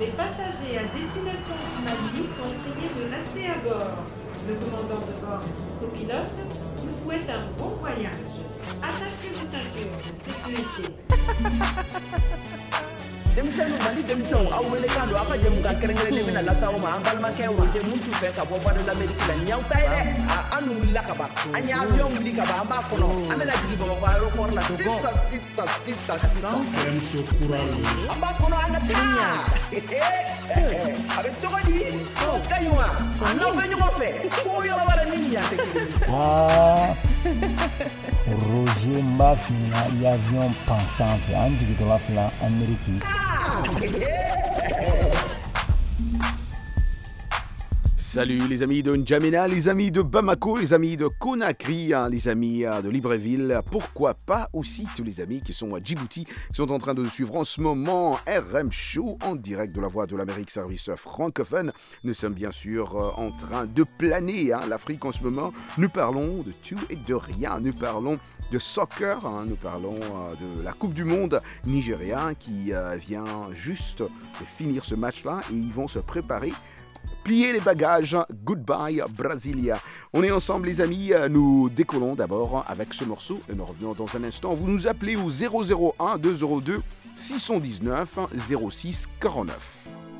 Les passagers à destination du Mali sont priés de rester à bord. Le commandant de bord et son copilote vous souhaitent un bon voyage. Attachez vos ceintures de sécurité. Demisɛnninw Mali denmisɛnw aw wele kan don aw ka jɛmukan kɛrɛnkɛrɛnnen bɛna lase aw ma an balimakɛ Roger mun t'u fɛ ka bɔ voie de l'Amérique la nin y'aw ta ye dɛ an dun wulila ka ban an ye avion wuli ka ban an b'a kɔnɔ an bɛna jigin Bamakɔ aéroport la sisan an b'a kɔnɔ an ka taa a bɛ cogo di o ka ɲi wa n'aw bɛ ɲɔgɔn fɛ ko yɔrɔ wɛrɛ min ni yan tɛ kelen Roger m'a fini l'avion pensant en jigin la fila Amérique. Salut les amis de N'Djamena, les amis de Bamako, les amis de Conakry, les amis de Libreville, pourquoi pas aussi tous les amis qui sont à Djibouti, qui sont en train de suivre en ce moment RM Show en direct de la Voix de l'Amérique, service francophone. Nous sommes bien sûr en train de planer l'Afrique en ce moment. Nous parlons de tout et de rien, nous parlons de soccer, nous parlons de la Coupe du Monde nigérien qui vient juste de finir ce match-là et ils vont se préparer. Pliez les bagages, goodbye Brasilia. On est ensemble les amis, nous décollons d'abord avec ce morceau et nous revenons dans un instant. Vous nous appelez au 001 202 619 06 49.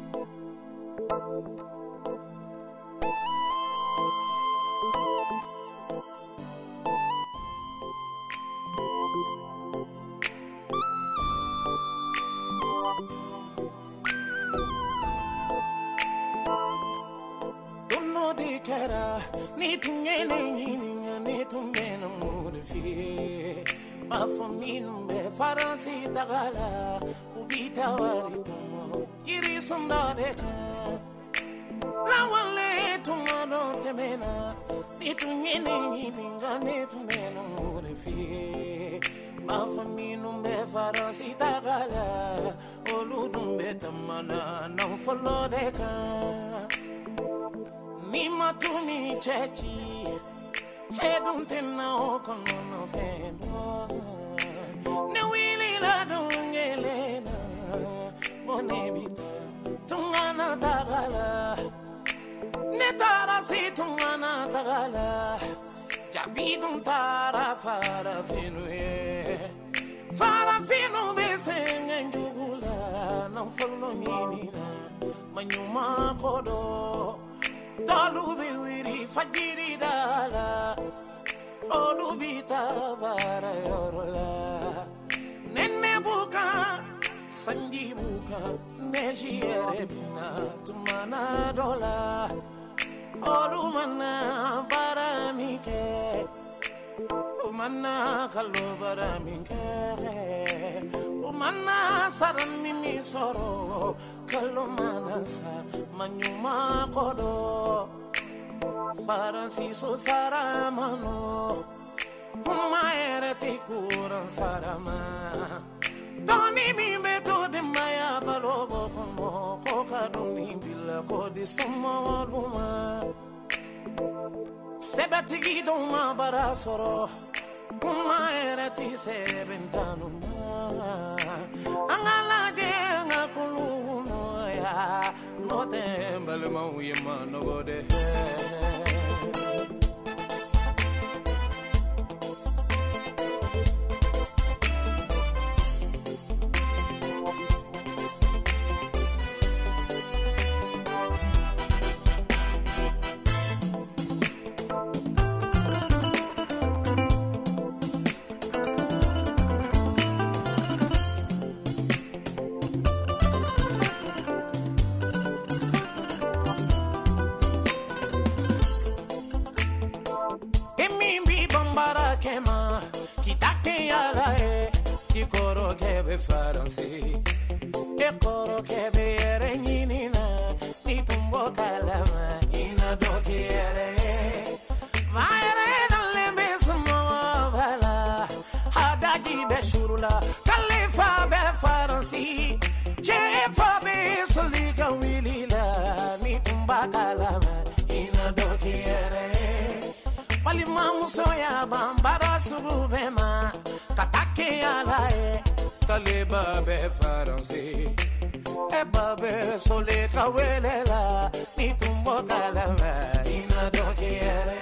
Ni tungene ni tumena murfi ma faminu be faransi dagala ubita wari tumo iri sondade la wale tumo temena ni tungene ni tumena murfi ma faminu be faransi dagala oludum be tamana no follow de ka ni matumi chechi hedun tenna o kono no fendo ne wili la dungele na bonebita tungana dagala ne tara si tungana dagala jabidun tara fara finu besenga njugula na follow nini na manyuma kodo Dalu bi wiri fajiri dala Olu bi tabara yorola Nene buka Sanji buka Meji erebina Tumana dola Olu mana baramike Umana kalu baramike Umana saramimi soro Kalumana manyuma kodo Faransi so saramano Umaere tikuran sarama Doni mi beto de maya balobo komo Koka doni bila kodi sama luma Sebetigi doma barasoro Umaere ti sebentanuma Angala jenga kulu no tembele mauye mano gode Faransi e coro che bere nina ni tumbo calama ina dokiere maere dalle mesmo bala hadaji beshurula kalifa be faransi che fa be solika wilila ni tumba calama ina dokiere wali mamu soya bambara subuvema katake alae Taleba be faransi babe sole kawelela ni tumbo kalama ina dokiere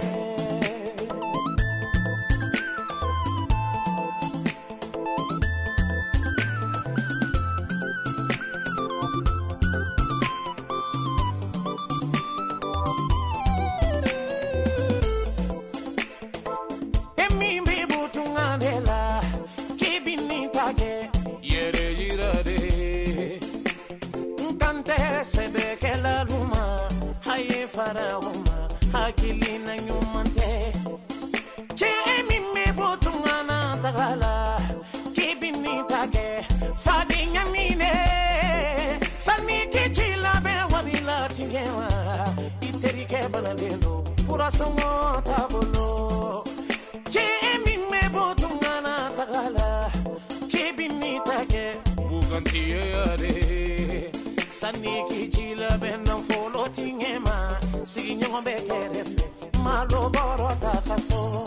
hakilina nyumante chemi mebotungana tagala kibini tage fadinya mine sani kichila be wanila tingewa iterike banalelo furasongo tabolo chemi mebotungana tagala kibini tage bugantiere sani kichila be nan folo tingema Signor Bekerefe, malo borota kaso.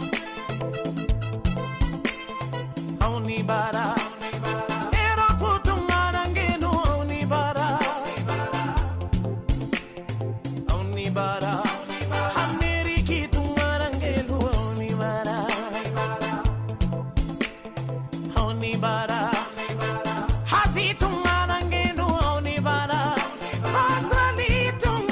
Aunibara, era putungarangeno aunibara. Aunibara, Ameriki tungarangelo aunibara. Aunibara, Hazi tungarangeno aunibara. Azali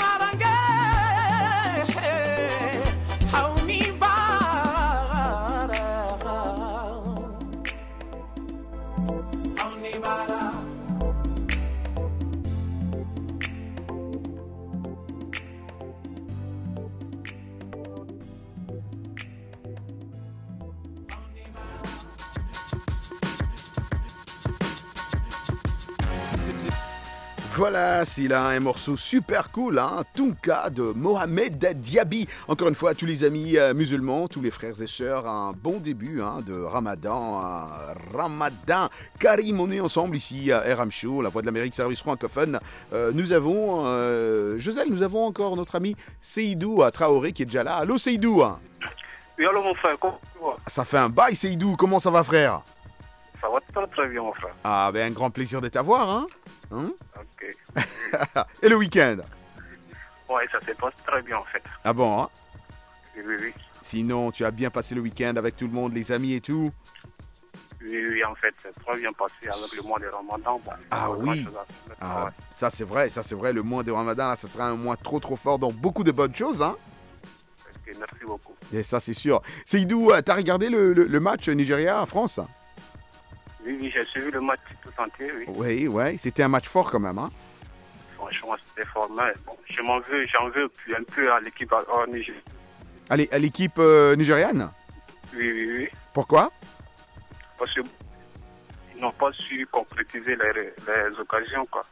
Voilà, c'est là un morceau super cool, hein, Tunka de Mohamed Diaby. Encore une fois, à tous les amis musulmans, tous les frères et sœurs, un bon début de Ramadan. Ramadan Karim, on est ensemble ici à RM Show, la voix de l'Amérique, service francophone. Nous avons, Joselle, nous avons encore notre ami Seydou Traoré qui est déjà là. Allô Seydou. Oui, allô mon frère, comment tu vas? Ça fait un bail Seydou, comment ça va frère? Ça va très très bien mon frère. Ah ben un grand plaisir de t'avoir, hein, Ok. Et le week-end? Ouais, ça se passe très bien en fait. Ah bon, hein? Oui. Sinon, tu as bien passé le week-end avec tout le monde, les amis et tout? Oui, en fait, c'est très bien passé avec le mois de Ramadan. Bon, ah oui, ouais. Ça c'est vrai, le mois de Ramadan, là, ça sera un mois trop fort, donc beaucoup de bonnes choses, hein? Ok, merci beaucoup. Et ça c'est sûr. Seydou, t'as regardé le match Nigeria-France? Oui, j'ai suivi le match tout entier, oui. Oui, c'était un match fort quand même, hein? Franchement, c'était fort, mais bon, j'en veux un peu à l'équipe nigérienne. Allez, à l'équipe nigériane? Oui. Pourquoi? Parce qu'ils n'ont pas su concrétiser les occasions, quoi.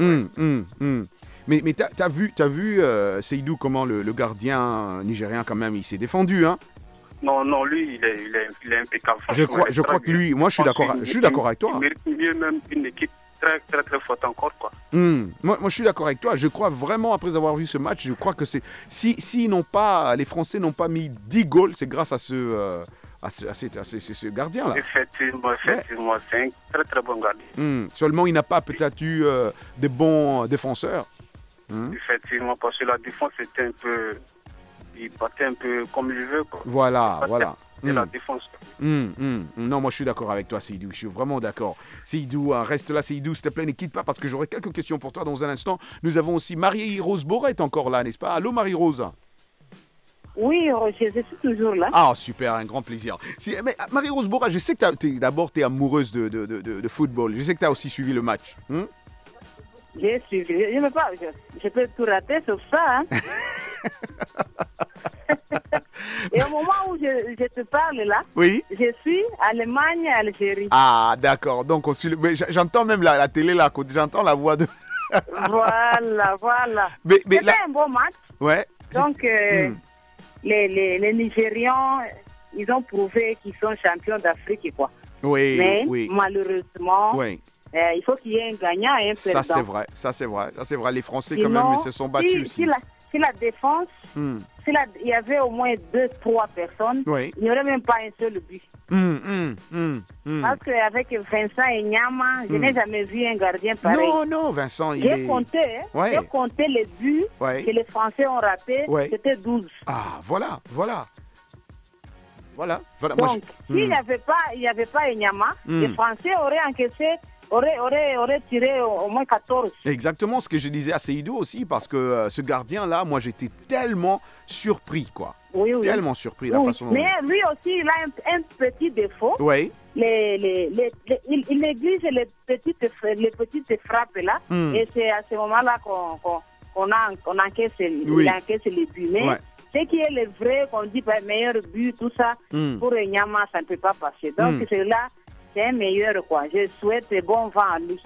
Mais t'as vu Seydou, comment le gardien nigérien, quand même, il s'est défendu, hein? Non, lui, il est impeccable. Je crois que lui, moi, je suis d'accord avec toi. Il mérite mieux même une équipe très, très, très forte encore, quoi. Moi, je suis d'accord avec toi. Je crois vraiment, après avoir vu ce match, je crois que les Français n'ont pas mis 10 goals, c'est grâce à ce gardien-là. Effectivement, c'est un très, très bon gardien. Seulement, il n'a pas peut-être eu des bons défenseurs. Effectivement, parce que la défense était un peu... Il battait un peu comme il veut, quoi. Voilà. C'est la défense. Non, moi je suis d'accord avec toi, Seydou. Je suis vraiment d'accord. Seydou, reste là, Seydou, s'il te plaît, ne quitte pas parce que j'aurai quelques questions pour toi dans un instant. Nous avons aussi Marie-Rose Boret encore là, n'est-ce pas? Allô, Marie-Rose? Oui, Roger, je suis toujours là. Ah, super, un grand plaisir. Mais Marie-Rose Boret, je sais que tu es amoureuse de football. Je sais que tu as aussi suivi le match. J'ai suivi. Je peux tout rater sur ça. Hein? Et au moment où je te parle là, oui, je suis Allemagne, Algérie. Ah, d'accord. Donc, j'entends même la télé là, j'entends la voix de... Voilà. C'était un bon match. Ouais. Donc, les Nigérians, ils ont prouvé qu'ils sont champions d'Afrique, quoi. Oui, mais oui. Malheureusement, il faut qu'il y ait un gagnant et un perdant. Ça, c'est vrai. Les Français, quand même, ils se sont battus aussi. Si la défense s'il y avait au moins 2-3 personnes, il n'y aurait même pas un seul but. Parce qu'avec Vincent et Nyama, je n'ai jamais vu un gardien pareil. Non, Vincent, J'ai compté les buts que les Français ont ratés, c'était 12. Ah, voilà. Donc, s'il n'y avait pas Enyama, les Français auraient tiré au moins 14. Exactement ce que je disais à Seydou aussi, parce que ce gardien-là, moi, j'étais tellement surpris, quoi. Oui. Tellement surpris la façon dont... Mais lui aussi, il a un petit défaut. Oui. Il néglige les petites frappes là, et c'est à ce moment-là qu'on encaisse les buts. Mais ce qui est le vrai, qu'on dit meilleur but, tout ça, pour Enyama, ça ne peut pas passer. Donc c'est là, c'est un meilleur, quoi. Je souhaite bon vent à lui.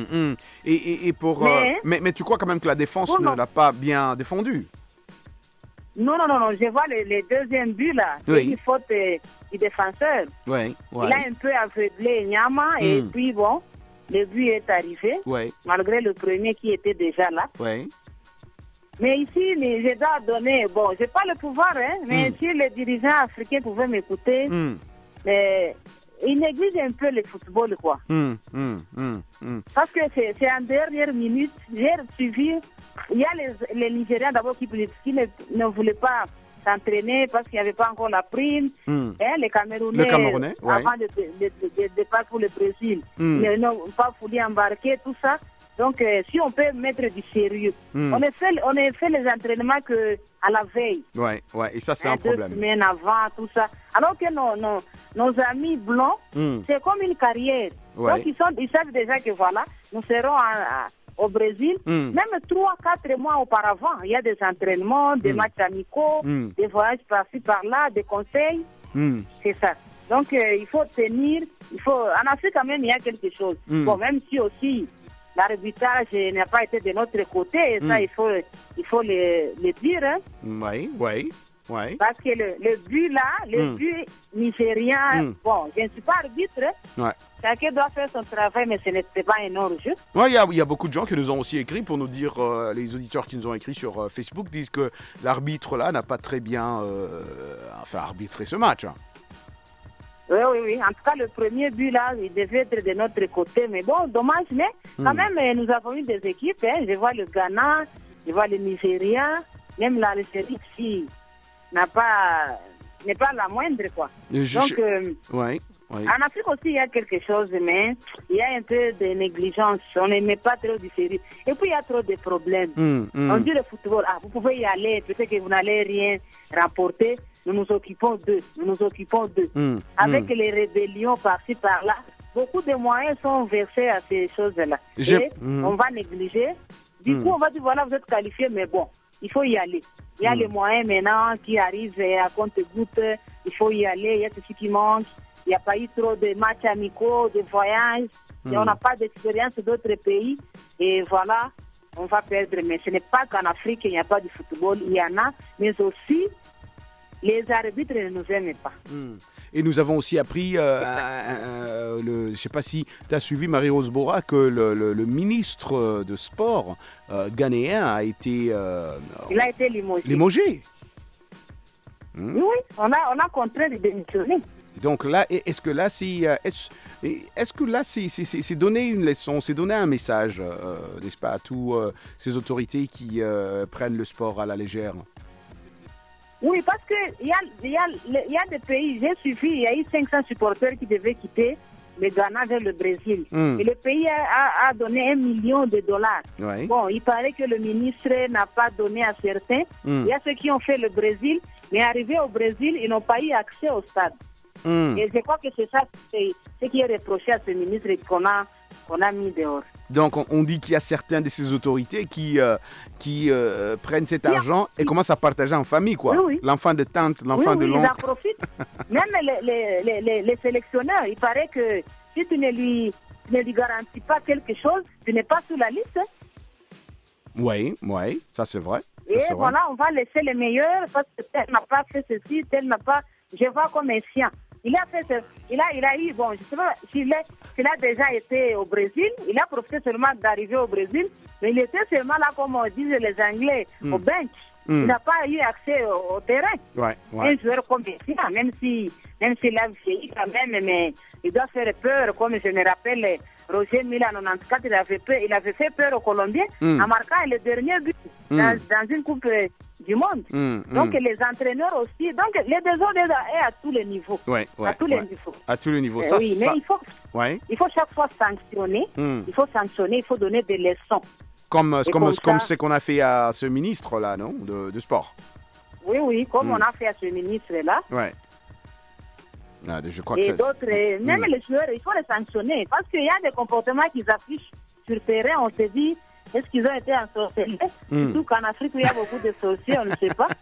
Et pour, mais tu crois quand même que la défense ne l'a pas bien défendu? Non, je vois les deuxièmes buts là, c'est une faute du défenseur. Il a un peu aveuglé Nyama et puis bon, le but est arrivé, malgré le premier qui était déjà là. Mais ici, je dois donner, bon, je n'ai pas le pouvoir, mais si les dirigeants africains pouvaient m'écouter, ils négligent un peu le football, quoi. Parce que c'est en dernière minute, j'ai suivi, il y a les Nigériens d'abord qui ne voulaient pas s'entraîner parce qu'il n'y avait pas encore la prime. Les Camerounais avant de départ pour le Brésil, ils n'ont pas voulu embarquer, tout ça. Donc, si on peut mettre du sérieux, on a fait les entraînements à la veille. Et ça, c'est un problème. 2 semaines avant, tout ça. Alors que nos amis blancs, c'est comme une carrière. Donc, ils savent déjà que voilà, nous serons au Brésil. Même 3-4 mois auparavant, il y a des entraînements, des matchs amicaux, des voyages par-ci, par-là, des conseils. C'est ça. Donc, il faut tenir. En Afrique, quand même, il y a quelque chose. Bon, même si aussi... l'arbitrage n'a pas été de notre côté, et ça, il faut le dire. Oui. Parce que le but là, le but nigérien, bon, je ne suis pas arbitre. Chacun doit faire son travail, mais ce n'était pas un hors-jeu. Il y a beaucoup de gens qui nous ont aussi écrit pour nous dire, les auditeurs qui nous ont écrit sur Facebook disent que l'arbitre là n'a pas très bien arbitré ce match. Oui. En tout cas, le premier but là, il devait être de notre côté. Mais bon, dommage, mais quand même, nous avons eu des équipes. Je vois le Ghana, je vois le Nigeria, même l'Algérie qui n'est pas la moindre, quoi. Donc, en Afrique aussi, il y a quelque chose, mais il y a un peu de négligence. On ne met pas trop du sérieux. Et puis, il y a trop de problèmes. On dit le football, vous pouvez y aller, peut-être que vous n'allez rien remporter. Nous nous occupons d'eux. Avec les rébellions par-ci, par-là, beaucoup de moyens sont versés à ces choses-là. Et on va négliger. Du coup, on va dire, voilà, vous êtes qualifiés, mais bon, il faut y aller. Il y a les moyens maintenant qui arrivent à compte-gouttes. Il faut y aller, il y a ceci qui manque. Il n'y a pas eu trop de matchs amicaux, de voyages. Et on n'a pas d'expérience d'autres pays. Et voilà, on va perdre. Mais ce n'est pas qu'en Afrique, il n'y a pas de football. Il y en a, mais aussi... les arbitres ne nous aiment pas. Et nous avons aussi appris, je ne sais pas si tu as suivi Marie-Rose Bora, que le ministre de Sport ghanéen a été... il a été limogé. Oui, on a contraint de démissionner. Donc là, est-ce que là, c'est donner une leçon, c'est donner un message, n'est-ce pas, à toutes ces autorités qui prennent le sport à la légère? Oui, parce qu'il y a des pays, j'ai suivi, il y a eu 500 supporters qui devaient quitter le Ghana vers le Brésil. Et le pays a donné $1 million. Bon, il paraît que le ministre n'a pas donné à certains. Il y a ceux qui ont fait le Brésil, mais arrivés au Brésil, ils n'ont pas eu accès au stade. Et je crois que c'est ça ce qui est reproché à ce ministre qu'on a mis dehors. Donc, on dit qu'il y a certaines de ces autorités qui prennent cet argent et commencent à partager en famille, quoi. Oui. L'enfant de tante, l'enfant de l'oncle. Ils en profitent. Même les sélectionneurs, il paraît que si tu ne lui garantis pas quelque chose, tu n'es pas sur la liste. Oui, ça c'est vrai. Voilà, on va laisser les meilleurs parce que tel n'a pas fait ceci, tel n'a pas... Je vois comme un sien. Il a eu, bon, je ne sais pas s'il a déjà été au Brésil, il a profité seulement d'arriver au Brésil, mais il était seulement là, comme disent les Anglais, au bench. Il n'a pas eu accès au terrain. Ouais. Un joueur comme Messi, même s'il a vieilli quand même, mais il doit faire peur, comme je me rappelle, Roger Mila en 94, il avait fait peur aux Colombiens en marquant le dernier but dans une Coupe du Monde. Donc les entraîneurs aussi, donc les désordres est à tous les niveaux. À tous les niveaux. À tous les niveaux. Oui, mais il faut chaque fois sanctionner. Il faut sanctionner, il faut donner des leçons. Comme ce qu'on a fait à ce ministre-là, non, de sport. Oui, comme on a fait à ce ministre-là. Ouais. Ah, je crois et d'autres, même les joueurs, il faut les sanctionner. Parce qu'il y a des comportements qu'ils affichent sur le terrain, on se dit, est-ce qu'ils ont été ensorcelés? Surtout qu'en Afrique, où il y a beaucoup de sorciers, on ne sait pas.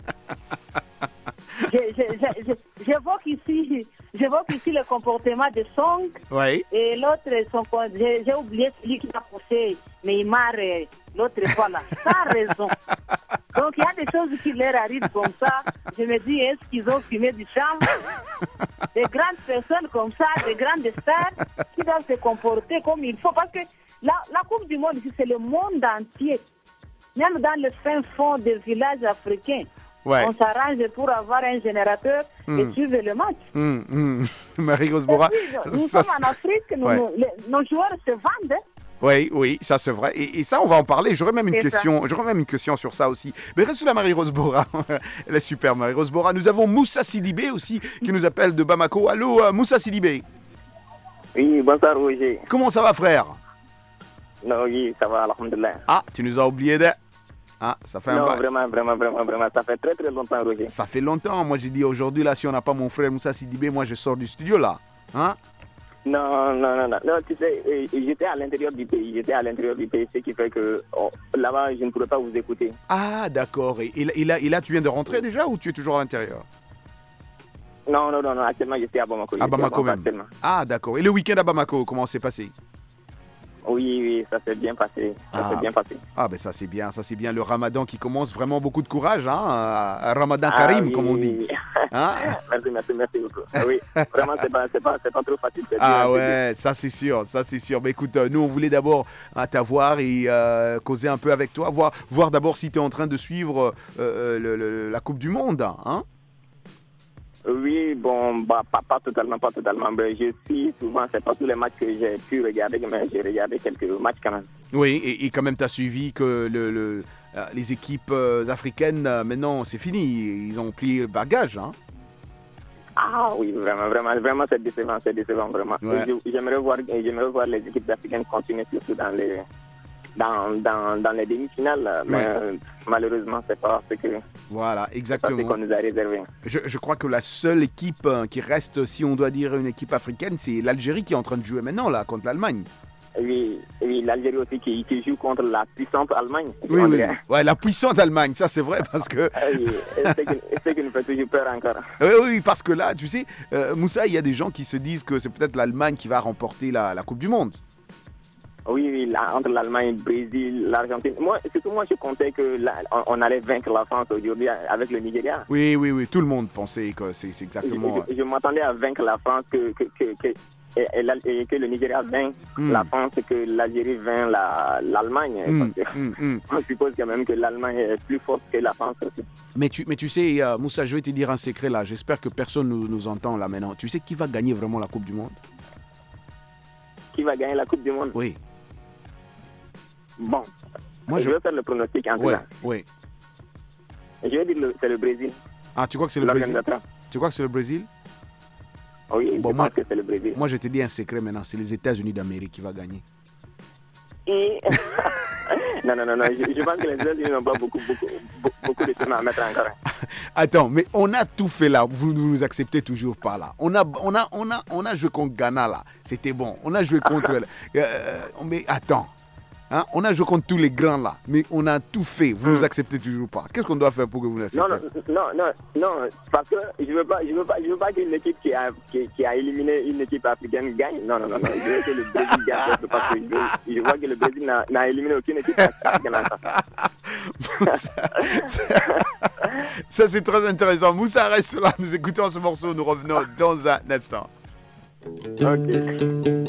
J'évoque ici le comportement de Song. Oui. Et l'autre, j'ai oublié celui qui a poussé Neymar l'autre fois là, sans raison. Donc il y a des choses qui leur arrivent comme ça. Je me dis, est-ce qu'ils ont fumé du champ? Des grandes personnes comme ça, des grandes stars qui doivent se comporter comme il faut. Parce que la Coupe du Monde, c'est le monde entier. Même dans le fin fond des villages africains. Ouais. On s'arrange pour avoir un générateur et suivre le match. Marie-Rose Bora. Nous sommes en Afrique, nos joueurs se vendent. Oui, ça c'est vrai. Et ça, on va en parler. J'aurais même une question sur ça aussi. Mais reste là, Marie-Rose Bora. Elle est super, Marie-Rose Bora. Nous avons Moussa Sidibé aussi, qui nous appelle de Bamako. Allô, Moussa Sidibé. Oui, bonsoir, Roger. Comment ça va, frère? Non, oui, ça va, alhamdoulilah. Ah, tu nous as oublié de... Ah, ça fait non, vraiment, ça fait très longtemps, Roger. Ça fait longtemps. Moi, j'ai dit aujourd'hui, là, si on n'a pas mon frère Moussa Sidibé, moi, je sors du studio, là. Hein? Non, tu sais, j'étais à l'intérieur du pays, ce qui fait que là-bas, je ne pourrais pas vous écouter. Ah, d'accord. Et là, tu viens de rentrer déjà ou tu es toujours à l'intérieur? Non, actuellement, je suis à Bamako. À Bamako même. Ah, d'accord. Et le week-end à Bamako, comment s'est passé? Oui, ça s'est bien passé. Ah, ben ça c'est bien. Le Ramadan qui commence, vraiment beaucoup de courage, hein? Ramadan Karim, comme on dit. Hein? Merci beaucoup. Oui, vraiment, c'est pas trop facile. Ah ouais, ça c'est sûr. Mais écoute, nous on voulait d'abord t'avoir et causer un peu avec toi, voir d'abord si tu es en train de suivre la Coupe du Monde, hein? Oui, bon, pas totalement. Mais je suis souvent, c'est pas tous les matchs que j'ai pu regarder, mais j'ai regardé quelques matchs quand même. Oui, et quand même, tu as suivi que les équipes africaines, maintenant, c'est fini. Ils ont plié le bagage, hein? Ah oui, vraiment, c'est décevant, vraiment. Ouais. J'aimerais voir les équipes africaines continuer surtout dans les demi-finales, mais malheureusement, c'est pas ce que... Voilà, exactement. C'est ce qu'on nous a réservé. Je crois que la seule équipe qui reste, si on doit dire une équipe africaine, c'est l'Algérie qui est en train de jouer maintenant, là, contre l'Allemagne. Oui, l'Algérie aussi qui joue contre la puissante Allemagne. Oui. Ouais, la puissante Allemagne, ça c'est vrai parce que... Oui, c'est qui nous fait toujours peur encore. Oui, parce que là, tu sais, Moussa, il y a des gens qui se disent que c'est peut-être l'Allemagne qui va remporter la Coupe du Monde. Oui, entre l'Allemagne, le Brésil, l'Argentine. Moi, je comptais qu'on allait vaincre la France aujourd'hui avec le Nigeria. Oui, tout le monde pensait que c'est exactement... Je m'attendais à vaincre la France, que le Nigeria vainc la France, que l'Algérie vainc l'Allemagne. On suppose quand même que l'Allemagne est plus forte que la France aussi. Mais tu sais, Moussa, je vais te dire un secret là. J'espère que personne nous entend là maintenant. Tu sais qui va gagner vraiment la Coupe du Monde? Qui va gagner la Coupe du Monde? Oui. Bon, je vais faire le pronostic en tout cas. Oui. Je vais dire c'est le Brésil. Ah, tu crois que c'est le Brésil? Tu crois que c'est le Brésil? Oui, je pense que c'est le Brésil. Moi, je te dis un secret maintenant, c'est les États-Unis d'Amérique qui va gagner. Non, je pense que les États-Unis n'ont pas beaucoup de choses à mettre encore. Attends, mais on a tout fait là, vous ne nous acceptez toujours pas là. On a joué contre Ghana là, c'était bon. On a joué contre... mais attends. Hein? On a joué contre tous les grands là, mais on a tout fait. Vous nous acceptez toujours pas. Qu'est-ce qu'on doit faire pour que vous nous acceptez? Non, parce que je veux pas qu'une équipe qui a éliminé une équipe africaine gagne. Non. Je veux que le Brésil gagne parce que je vois que le Brésil n'a éliminé aucune équipe africaine. Ça c'est très intéressant. Moussa reste là. Nous écoutons ce morceau. Nous revenons dans un instant. Ok.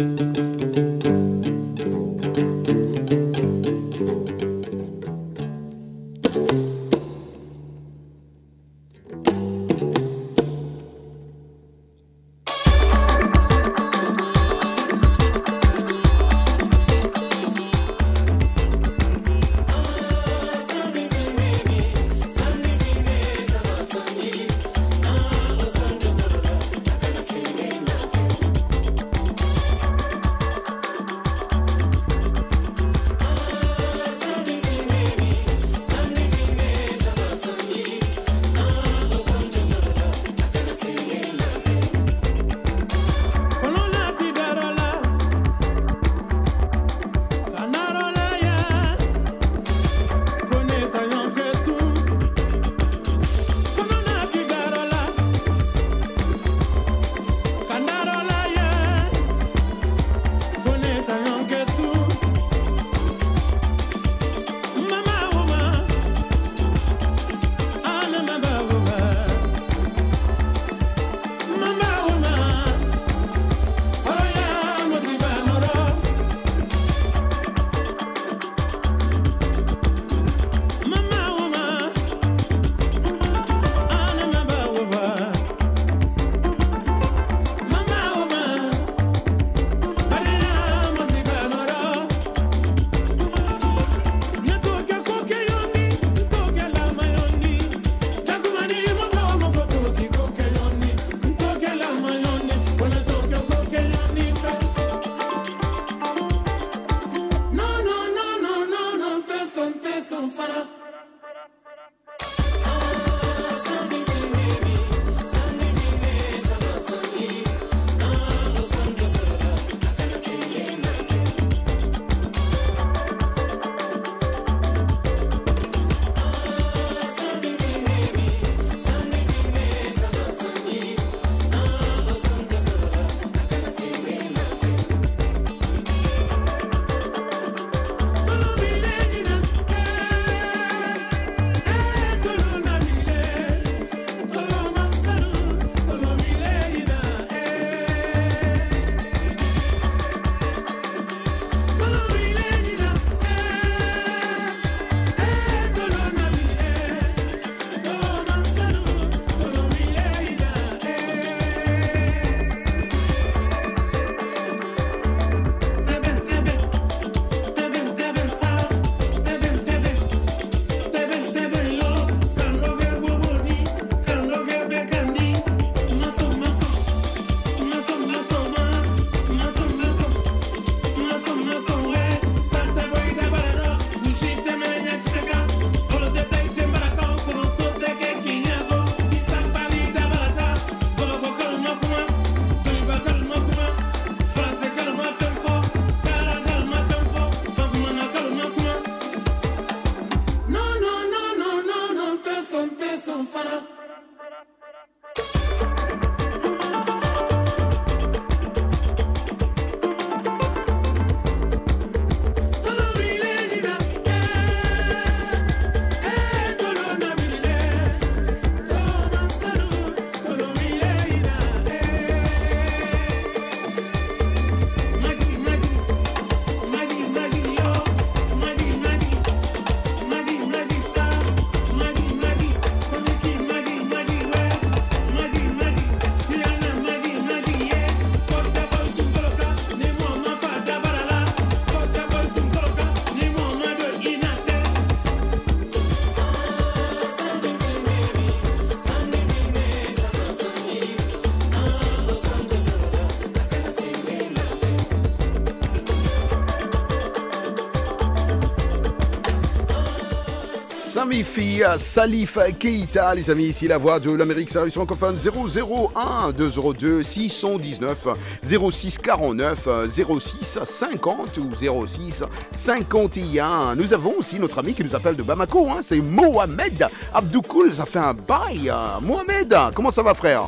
Mifi, Salif Keita, les amis, ici la voix de l'Amérique service francophone 001 202 619 06 49 06 50 ou 06 51. Nous avons aussi notre ami qui nous appelle de Bamako, hein, c'est Mohamed Abdoukoul, ça fait un bail. Mohamed, comment ça va frère?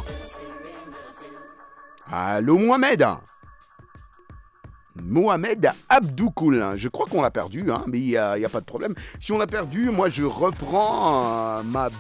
Allô Mohamed? Mohamed Abdoukoul, je crois qu'on l'a perdu, hein, mais il n'y a pas de problème. Si on l'a perdu, moi je reprends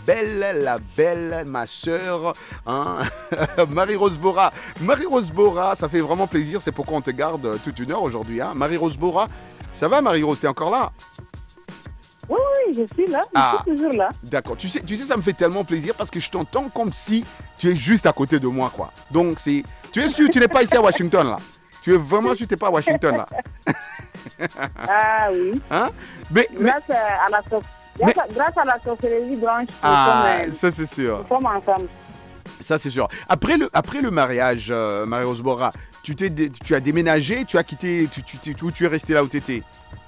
ma sœur, hein, Marie-Rose Bora. Marie-Rose Bora, ça fait vraiment plaisir, c'est pourquoi on te garde toute une heure aujourd'hui. Hein. Marie-Rose Bora, ça va Marie-Rose, t'es encore là? Oui, je suis là, je suis toujours là. D'accord, tu sais, ça me fait tellement plaisir parce que je t'entends comme si tu es juste à côté de moi, quoi. Donc tu es sûr, tu n'es pas ici à Washington, là? Tu es vraiment sûr que tu n'es pas à Washington, là? Ah oui. Hein? Grâce à la sorcellerie blanche, ça c'est sûr. Nous sommes ensemble. Ça c'est sûr. Après le mariage, Marie-Rose Bora, tu as déménagé, tu as quitté, tu es resté là où tu étais?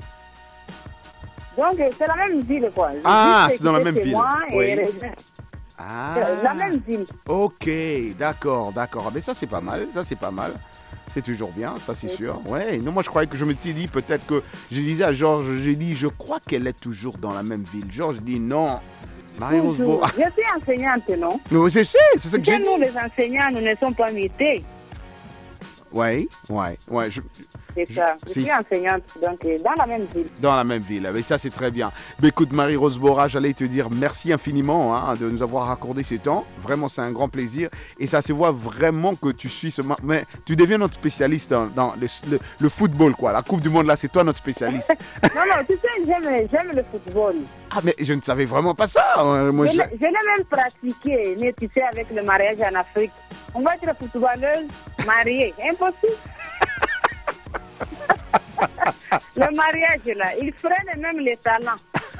Donc c'est la même ville, quoi. C'est dans la même ville. Oui. La même ville. Ok, d'accord. Mais ça c'est pas mal, C'est toujours bien, ça c'est sûr. Ouais, non, moi je croyais que je me suis dit peut-être que je disais à Georges, je crois qu'elle est toujours dans la même ville. Georges dit non. Marie-Rose Bora. Je suis enseignante, non? Non, je sais, c'est ça que j'ai dit. Nous les enseignants, nous ne sommes pas mutés. Ouais. C'est ça. Je suis enseignante, donc dans la même ville. Dans la même ville, mais ça c'est très bien. Mais écoute Marie-Rose Bora, j'allais te dire merci infiniment de nous avoir accordé ce temps. Vraiment, c'est un grand plaisir. Et ça se voit vraiment que tu suis mais tu deviens notre spécialiste dans le football, quoi. La Coupe du Monde, là, c'est toi notre spécialiste. Non, tu sais, j'aime le football. Ah, mais je ne savais vraiment pas ça. Moi, je l'ai même pratiqué, mais tu sais, avec le mariage en Afrique. On va être footballeuse mariée. Impossible. Le mariage là, il freine même les talents.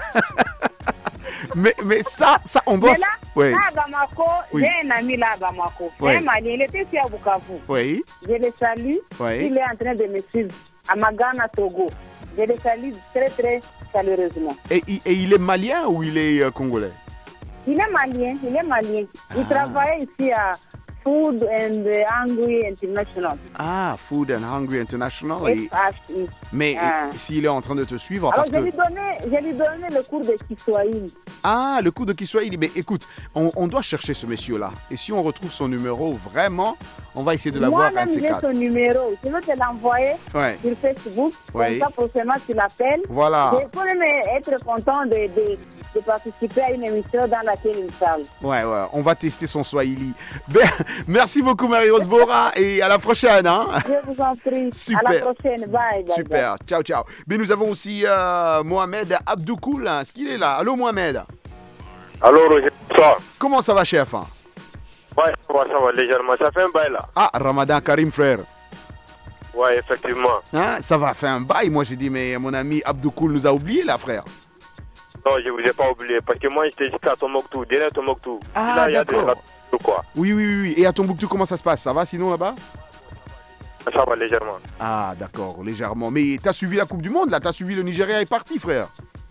mais ça on doit. Mais là, à Bamako, j'ai un ami là à Bamako. C'est un Malien, il était ici à Bukavu. Oui. Je le salue. Il est en train de me suivre à Magana, Togo. Je le salue très très chaleureusement. Et il est malien ou il est congolais? Il est malien. Il travaille ici à Food and Hungry International. Food and Hungry International. FHI. Mais s'il est en train de te suivre... Alors, je lui donnais le cours de Kiswahili. Le cours de Kiswahili. Mais écoute, on doit chercher ce monsieur-là. Et si on retrouve son numéro, vraiment, on va essayer de l'avoir un de ces quatre. Moi-même, j'ai son numéro. Je veux te l'envoyer sur Facebook. Comme ça, prochainement, tu l'appelles. Voilà. Je peux même être content de participer à une émission dans laquelle il parle. Ouais. On va tester son Swahili. Merci beaucoup Marie-Rose Bora et à la prochaine. Hein? Je vous en prie. Super. À la prochaine. Bye. Super. Ciao. Mais nous avons aussi Mohamed Abdoukoul. Est-ce qu'il est là? Allô Mohamed. Allô Roger. Bonsoir. Comment ça va chef? Ouais, ça va légèrement. Ça fait un bail là. Ramadan Karim frère. Ouais, effectivement. Ça va faire un bail. Moi j'ai dit mais mon ami Abdoukoul nous a oublié là frère. Non, je vous ai pas oublié parce que moi j'étais jusqu'à Tombouctou, derrière Tombouctou. D'accord. Oui. Et à Tombouctou, comment ça se passe? Ça va sinon là-bas? Ça va légèrement. D'accord, légèrement. Mais t'as suivi la Coupe du Monde là? T'as suivi le Nigeria est parti frère?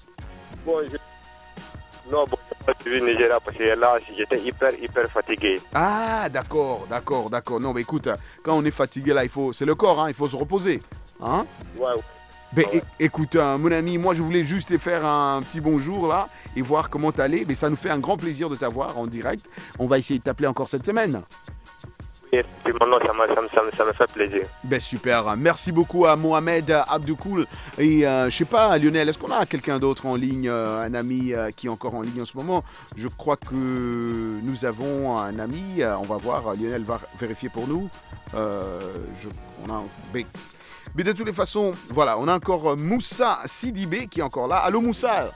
Non, j'ai pas suivi le Nigeria parce que là j'étais hyper fatigué. D'accord. Non mais écoute, quand on est fatigué là, c'est le corps, il faut se reposer. Hein? Ouais. Écoute, mon ami, moi je voulais juste te faire un petit bonjour là et voir comment t'allais. Mais ça nous fait un grand plaisir de t'avoir en direct. On va essayer de t'appeler encore cette semaine. Effectivement, ça me fait plaisir. Super. Merci beaucoup à Mohamed Abdoukoul. Et je sais pas, Lionel, est-ce qu'on a quelqu'un d'autre en ligne, un ami qui est encore en ligne en ce moment? Je crois que nous avons un ami. On va voir, Lionel va vérifier pour nous. Mais de toutes les façons, voilà, on a encore Moussa Sidibé qui est encore là. Allô Moussa?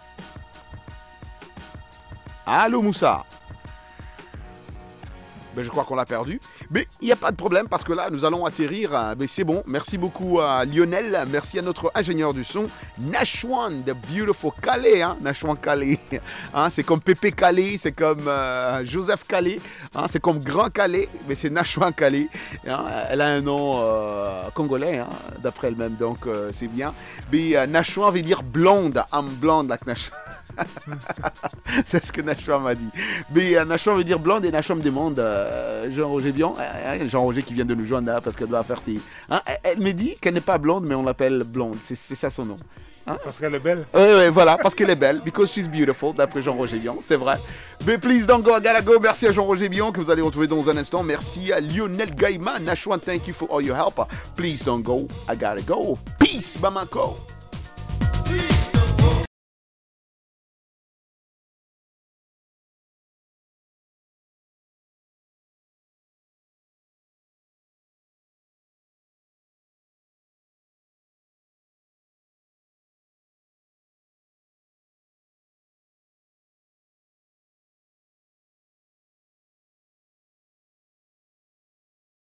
Je crois qu'on l'a perdu. Mais il n'y a pas de problème parce que là, nous allons atterrir. Mais c'est bon. Merci beaucoup à Lionel. Merci à notre ingénieur du son, Nashwan, the beautiful Calais. Nashwan Calais. C'est comme Pépé Calais, c'est comme Joseph Calais. C'est comme Grand Calais, mais c'est Nashwan Calais. Elle a un nom congolais, d'après elle-même. Donc, c'est bien. Mais Nashwan veut dire blonde. I'm blonde like Nashwan. C'est ce que Nashua m'a dit. Mais Nashua veut dire blonde et Nashua me demande Jean-Roger Bion, Jean-Roger qui vient de nous joindre là, parce qu'elle doit faire ses... Hein, elle me dit qu'elle n'est pas blonde, mais on l'appelle blonde. C'est ça son nom. Hein? Parce qu'elle est belle. Oui, voilà, parce qu'elle est belle. Because she's beautiful, d'après Jean-Roger Bion, c'est vrai. Mais please don't go, I gotta go. Merci à Jean-Roger Bion, que vous allez retrouver dans un instant. Merci à Lionel Gaïman. Nashua, thank you for all your help. Please don't go, I gotta go. Peace, Bamako.